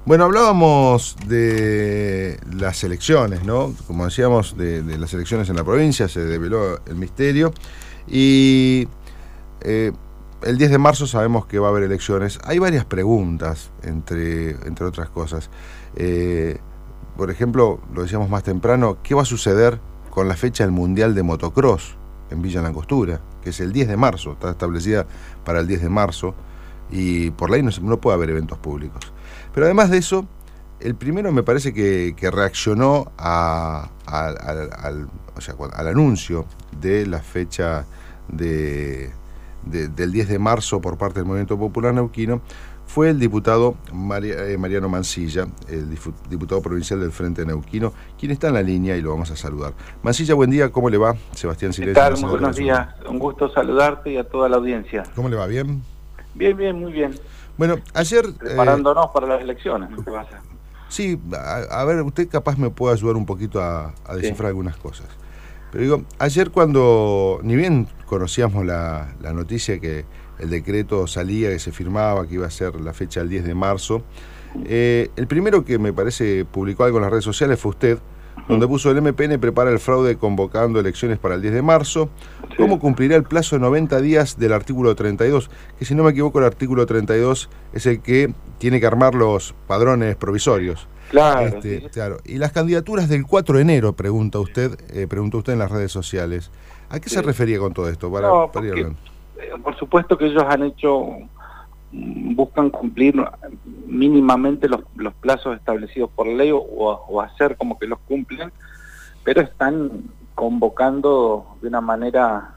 Bueno, hablábamos de las elecciones, ¿no? Como decíamos, de las elecciones en la provincia, se develó el misterio y el 10 de marzo sabemos que va a haber elecciones. Hay varias preguntas, entre otras cosas. Por ejemplo, lo decíamos más temprano, ¿qué va a suceder con la fecha del Mundial de Motocross en Villa Langostura? Que es el 10 de marzo, está establecida para el 10 de marzo y por ley no puede haber eventos públicos. Pero además de eso, el primero me parece que reaccionó al anuncio de la fecha del 10 de marzo por parte del Movimiento Popular Neuquino, fue el diputado Mariano Mansilla, el diputado provincial del Frente Neuquino, quien está en la línea y lo vamos a saludar. Mansilla, buen día, ¿cómo le va? Sebastián Siles. ¿Qué tal? Muy buenos días, un gusto saludarte y a toda la audiencia. ¿Cómo le va? ¿Bien? Bien, muy bien. Bueno, ayer... Preparándonos para las elecciones, ¿qué pasa? Sí, a ver, usted capaz me puede ayudar un poquito a descifrar algunas cosas. Pero digo, ayer cuando, ni bien conocíamos la noticia que el decreto salía, que se firmaba, que iba a ser la fecha del 10 de marzo, el primero que me parece publicó algo en las redes sociales fue usted, donde puso: el MPN prepara el fraude convocando elecciones para el 10 de marzo. Sí. ¿Cómo cumplirá el plazo de 90 días del artículo 32? Que si no me equivoco, el artículo 32 es el que tiene que armar los padrones provisorios. Claro. Sí. Claro. Y las candidaturas del 4 de enero, preguntó usted en las redes sociales. ¿A qué se refería con todo esto? Para ir hablando. Por supuesto que ellos buscan cumplir mínimamente los plazos establecidos por ley o hacer como que los cumplen, pero están convocando de una manera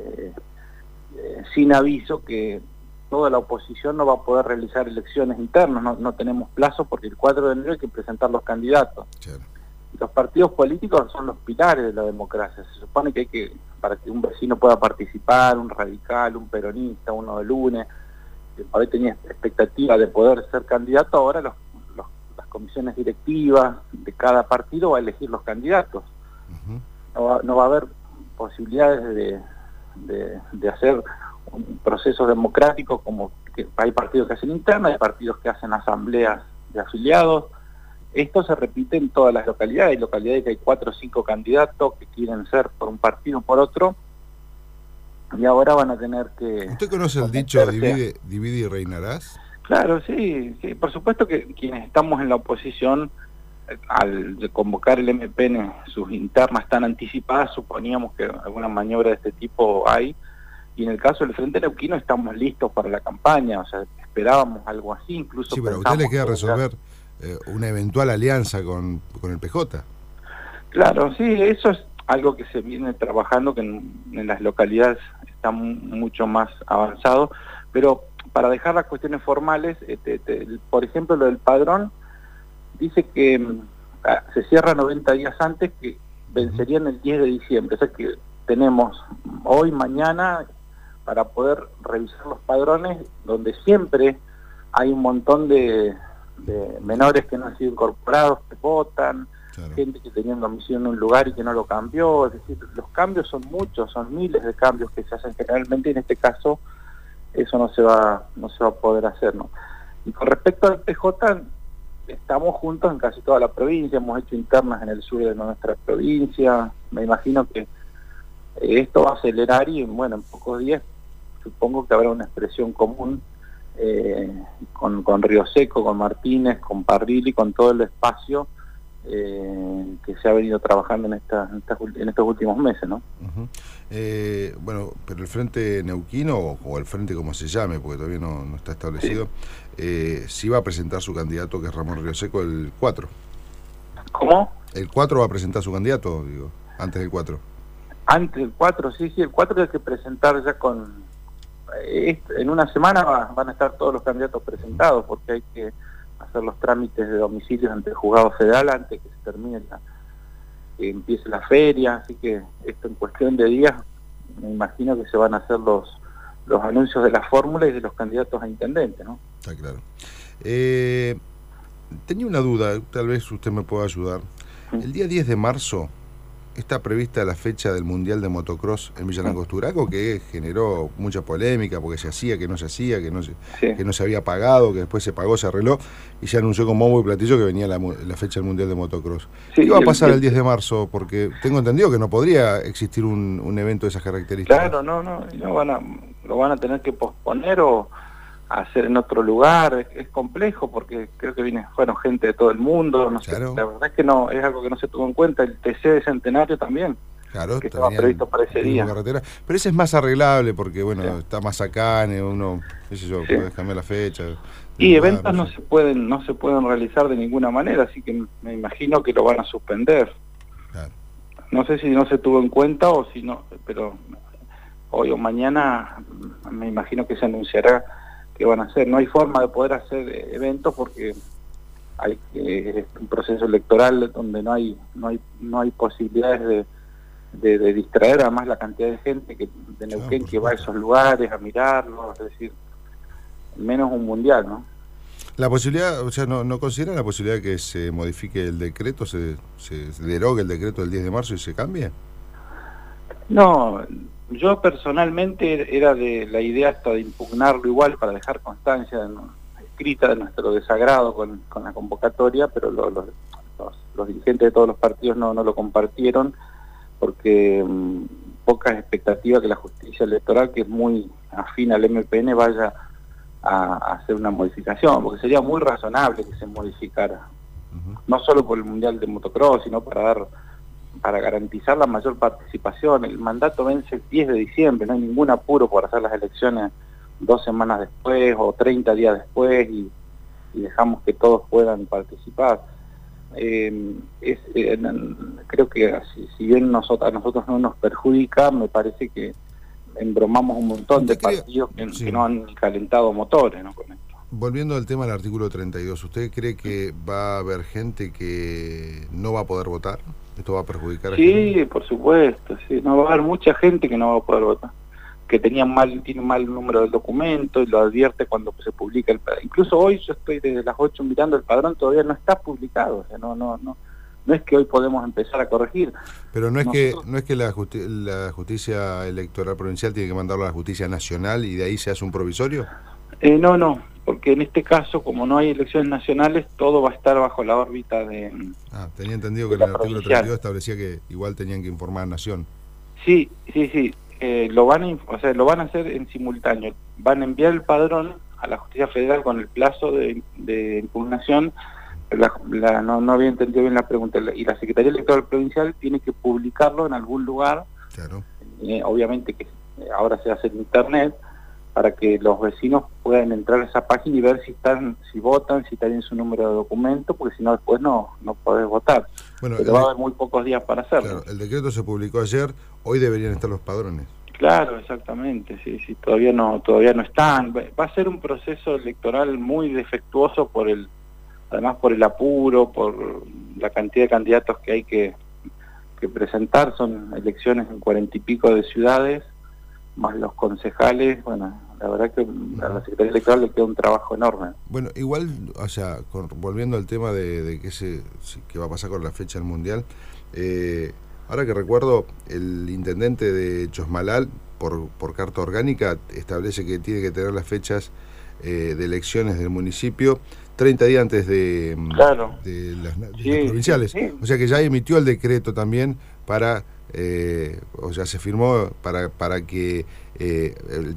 sin aviso que toda la oposición no va a poder realizar elecciones internas. No tenemos plazo porque el 4 de enero hay que presentar los candidatos. Claro. Los partidos políticos son los pilares de la democracia. Se supone que para que un vecino pueda participar, un radical, un peronista, uno del UNE, que por ahí tenía expectativa de poder ser candidato, ahora las comisiones directivas de cada partido va a elegir los candidatos. No va a haber posibilidades de hacer un proceso democrático, como que hay partidos que hacen interna, hay partidos que hacen asambleas de afiliados. Esto se repite en todas las localidades. Hay localidades que hay 4 o 5 candidatos que quieren ser por un partido o por otro, y ahora van a tener que... ¿Usted conoce el dicho divide y reinarás? Claro, sí, por supuesto que quienes estamos en la oposición, al convocar el MPN, sus internas tan anticipadas, suponíamos que alguna maniobra de este tipo hay, y en el caso del Frente Neuquino estamos listos para la campaña, o sea, esperábamos algo así, incluso... Sí, pero a usted le queda resolver una eventual alianza con el PJ. Claro, sí, eso es algo que se viene trabajando, que en las localidades está mucho más avanzado, pero para dejar las cuestiones formales, por ejemplo, lo del padrón, dice que se cierra 90 días antes, que vencerían el 10 de diciembre, o sea que tenemos hoy, mañana, para poder revisar los padrones, donde siempre hay un montón de menores que no han sido incorporados, que votan, claro. Gente que tenía un domicilio en un lugar y que no lo cambió. Es decir, los cambios son muchos, son miles de cambios que se hacen generalmente, y en este caso eso no se va a poder hacer, ¿no? Y con respecto al PJ, estamos juntos en casi toda la provincia, hemos hecho internas en el sur de nuestra provincia. Me imagino que esto va a acelerar y, bueno, en pocos días supongo que habrá una expresión común con Río Seco, con Martínez, con Parrilli, con todo el espacio que se ha venido trabajando en estos últimos meses, ¿no? Bueno, pero el Frente Neuquino, o el Frente como se llame, porque todavía no está establecido, sí va a presentar su candidato, que es Ramón Río Seco, el 4. ¿Cómo? ¿El 4 va a presentar su candidato, digo, antes del 4? Antes del 4, sí, el 4 hay que presentar ya en una semana van a estar todos los candidatos presentados, porque hay que hacer los trámites de domicilios ante el juzgado federal antes que se termine que empiece la feria, así que esto en cuestión de días me imagino que se van a hacer los anuncios de la fórmula y de los candidatos a intendente, ¿no? Está claro. Tenía una duda, tal vez usted me pueda ayudar. El día 10 de marzo está prevista la fecha del Mundial de Motocross en Villa Langostura, que generó mucha polémica porque se hacía, que no se hacía, Sí. que no se había pagado, que después se pagó, se arregló y se anunció con bombo y platillo que venía la fecha del Mundial de Motocross. Sí, ¿Qué va a pasar el 10 de marzo? Porque tengo entendido que no podría existir un evento de esas características. claro, no lo van a tener que posponer o hacer en otro lugar. Es complejo porque creo que fueron gente de todo el mundo, no sé, Claro. la verdad es que no, es algo que no se tuvo en cuenta. El TC de Centenario también, Claro, que estaba previsto para ese día. Carretera. Pero ese es más arreglable porque, bueno, Sí. está más acá, uno, qué sé yo, Sí. podés cambiar la fecha. Y eventos no se pueden realizar de ninguna manera, así que me imagino que lo van a suspender. Claro. No sé si no se tuvo en cuenta o si no, pero hoy o mañana me imagino que se anunciará que van a hacer. No hay forma de poder hacer eventos porque hay un proceso electoral donde no hay posibilidades de distraer, además la cantidad de gente de Neuquén que va a esos lugares a mirarlos, es decir, menos un mundial, ¿no? La posibilidad, o sea, no considera la posibilidad de que se modifique el decreto, se derogue el decreto del 10 de marzo y se cambie. No, yo personalmente era de la idea hasta de impugnarlo igual para dejar constancia escrita de nuestro desagrado con la convocatoria, pero los dirigentes de todos los partidos no lo compartieron porque pocas expectativas que la justicia electoral, que es muy afín al MPN, vaya a hacer una modificación, porque sería muy razonable que se modificara, no solo por el Mundial de Motocross, sino para garantizar la mayor participación. El mandato vence el 10 de diciembre, no hay ningún apuro por hacer las elecciones 2 semanas después o 30 días después y dejamos que todos puedan participar. Creo que si bien a nosotros no nos perjudica, me parece que embromamos un montón de partidos que no han calentado motores, ¿no? Con esto. Volviendo al tema del artículo 32, ¿usted cree que va a haber gente que no va a poder votar? ¿Esto va a perjudicar a gente? Sí, por supuesto, sí. No va a haber mucha gente que no va a poder votar, que tiene mal número del documento y lo advierte cuando se publica el padrón. Incluso hoy yo estoy desde las 8 mirando el padrón, todavía no está publicado, o sea, no es que hoy podemos empezar a corregir. Pero no es que la justicia electoral provincial tiene que mandarlo a la justicia nacional y de ahí se hace un provisorio. No, porque en este caso, como no hay elecciones nacionales, todo va a estar bajo la órbita de... tenía entendido que el artículo 32 establecía que igual tenían que informar a Nación. Sí. Lo van a hacer en simultáneo. Van a enviar el padrón a la justicia federal con el plazo de impugnación. No había entendido bien la pregunta. Y la Secretaría Electoral Provincial tiene que publicarlo en algún lugar. Claro. Obviamente que ahora se hace en internet, para que los vecinos puedan entrar a esa página y ver si votan, si tienen su número de documento, porque si no después no podés votar. Bueno, pero va a haber muy pocos días para hacerlo. Claro, el decreto se publicó ayer, hoy deberían estar los padrones. Claro, exactamente, sí, todavía no están. Va a ser un proceso electoral muy defectuoso además por el apuro, por la cantidad de candidatos que hay que presentar. Son elecciones en 40 y pico de ciudades, más los concejales. Bueno, la verdad que a la Secretaría Electoral le queda un trabajo enorme. Bueno, igual, o sea, volviendo al tema de qué va a pasar con la fecha del Mundial, ahora que recuerdo, el intendente de Chosmalal, por carta orgánica, establece que tiene que tener las fechas de elecciones del municipio 30 días antes de las provinciales. Sí. O sea que ya emitió el decreto también para... o sea, se firmó para que el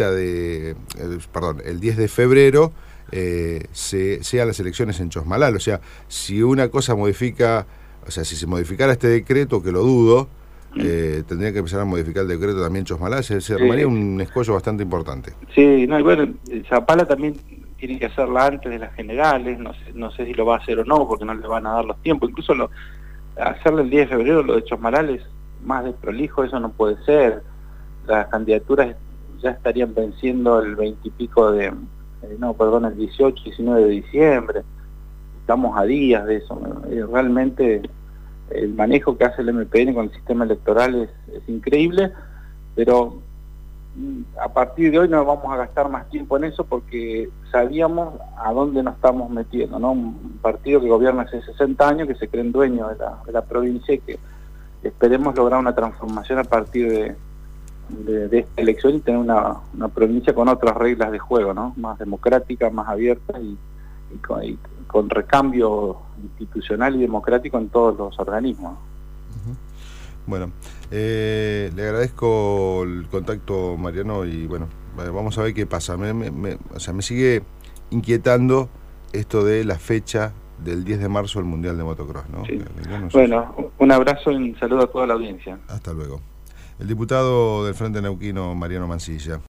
10 de febrero sean las elecciones en Chosmalal. O sea, si una cosa modifica, o sea, si se modificara este decreto, que lo dudo, tendría que empezar a modificar el decreto también en Chosmalal, se armaría un escollo bastante importante. Sí, no, y bueno, Zapala también tiene que hacerla antes de las generales, no sé si lo va a hacer o no, porque no le van a dar los tiempos. Incluso hacerle el 10 de febrero lo de Chosmalal es más desprolijo, eso no puede ser. Las candidaturas ya estarían venciendo el 20 y pico el 18, 19 de diciembre. Estamos a días de eso. Realmente el manejo que hace el MPN con el sistema electoral es increíble, pero a partir de hoy no vamos a gastar más tiempo en eso porque sabíamos a dónde nos estamos metiendo, ¿no? Un partido que gobierna hace 60 años, que se creen dueños de la provincia y que esperemos lograr una transformación a partir de esta elección y tener una provincia con otras reglas de juego, ¿no? Más democrática, más abierta y con recambio institucional y democrático en todos los organismos. Bueno, le agradezco el contacto, Mariano, y bueno, vamos a ver qué pasa. O sea, me sigue inquietando esto de la fecha del 10 de marzo del Mundial de Motocross, ¿no? Sí. Bueno, un abrazo y un saludo a toda la audiencia. Hasta luego. El diputado del Frente Neuquino, Mariano Mansilla.